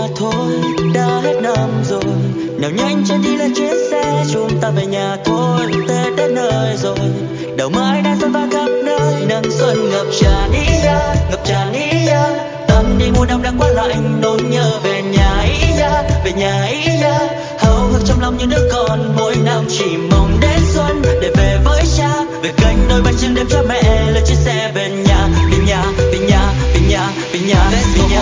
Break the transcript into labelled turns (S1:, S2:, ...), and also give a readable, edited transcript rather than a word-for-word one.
S1: nhà thôi, đã hết năm rồi. Nào nhanh chân đi lên chuyến xe, chúng ta về nhà thôi. Tết đến nơi rồi, đầu mãi đã dần vang khắp nơi. Nắng xuân ngập tràn ý ya, ngập tràn ý ya. Tâm đi mùa đông đã quá lạnh, nỗi nhớ về nhà ý ya, về nhà ý ya. Háo hức trong lòng như đứa con, mỗi năm chỉ mong đến xuân để về với cha, về cánh đôi bánh chưng đêm cha mẹ, lời chia sẻ bên nhà, về nhà, về nhà, về nhà, về nhà, về nhà.